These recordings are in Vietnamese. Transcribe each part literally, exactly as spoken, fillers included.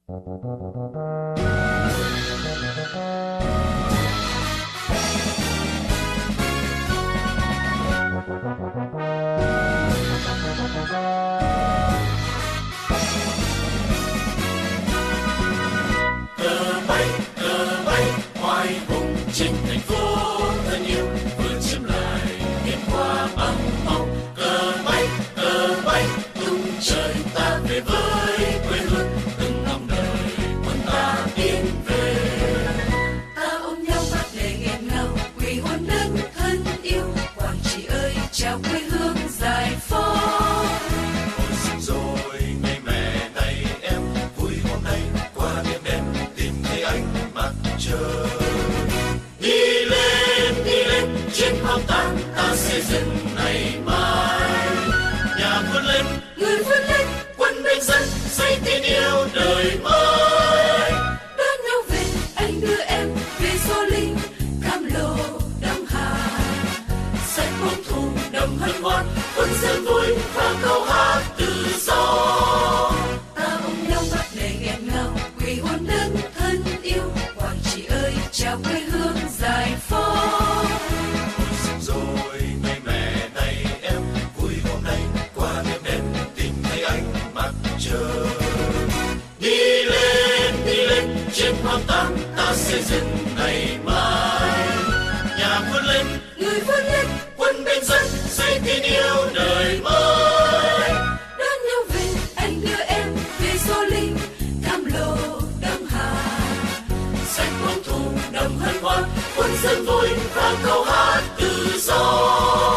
Cờ bay, cờ bay, oai hùng trên thành phố thân yêu, vừa chiếm lại miền hoa ấm mong. Cờ bay, cờ bay, tung trời ta về với quê hương, từng ngóng đợi quân ta tiến về. Ta ôm nhau bắt lệ nghẹn ngào, quỳ hôn đất thân yêu, Quảng Trị ơi chào quê hương giải phóng. Hồi sinh rồi ngày mẹ này em, vui hôm nay qua đêm đen tìm thấy ánh mặt trời. Đi lên, đi lên, chiến hào tan ta xây dựng ngày mai. Nhà vươn lên, Người vươn lên, quân bên dân xây tin yêu đời mới. đón nhau về, anh đưa em về Gio Linh, Cam Lộ, Đông Hà. Xanh bông thu đồng hân hoan, quân dân vui và câu hát tự do. Ta ôm nhau bắt lệ nghẹn ngào, quỳ hôn đất thân yêu, Quảng Trị ơi chào quê hương giải phóng. Hồi sinh rồi ngày mẹ này em, vui hôm nay qua đêm đen tìm thấy ánh mặt trời. Đi lên, đi lên, chiến hoang tan ta xây dựng ngày mai. Nhà vươn lên, Người vươn lên, quân bên dân xây tin yêu đời mới. đón nhau về, anh đưa em về Gio Linh, Cam Lộ, Đông Hà. Xanh bông thu đồng hân hoan, quân dân vui và câu hát tự do.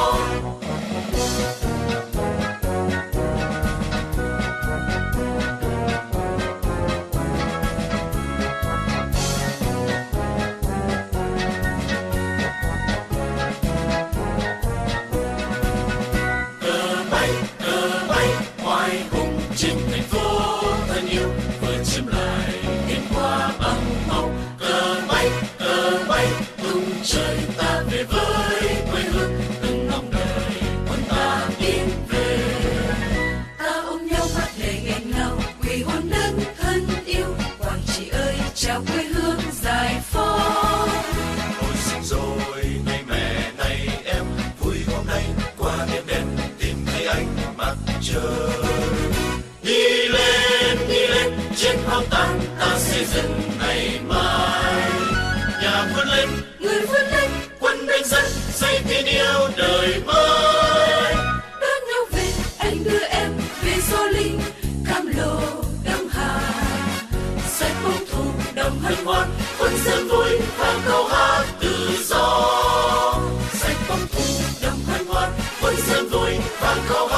Cờ bay, cờ bay, oai hùng trên thành phố thân yêu, vừa chiếm lại miền hoa ấm màu. Cờ bay, cờ bay, tung trời ta về với quê hương, từng ngóng đợi quân ta tiến về. Ta ôm nhau bắt lệ nghẹn ngào, quỳ hôn đất thân yêu, Quảng Trị ơi chào quê hương giải phóng. Hồi sinh rồi ngày mẹ này em, vui hôm nay qua đêm đen tìm thấy ánh mặt trời. Đi lên, đi lên, chiến hào tan ta xây dựng ngày mai. Nhà vươn lên, Người vươn lên, quân bên dân xây tin yêu đời mới. đón nhau về, anh đưa em về Gio Linh, Cam Lộ, Đông Hà. Xanh bông thu đồng hân hoan, quân dân vui và câu hát tự do. Xanh bông thu đồng hân hoan, quân dân vui và câu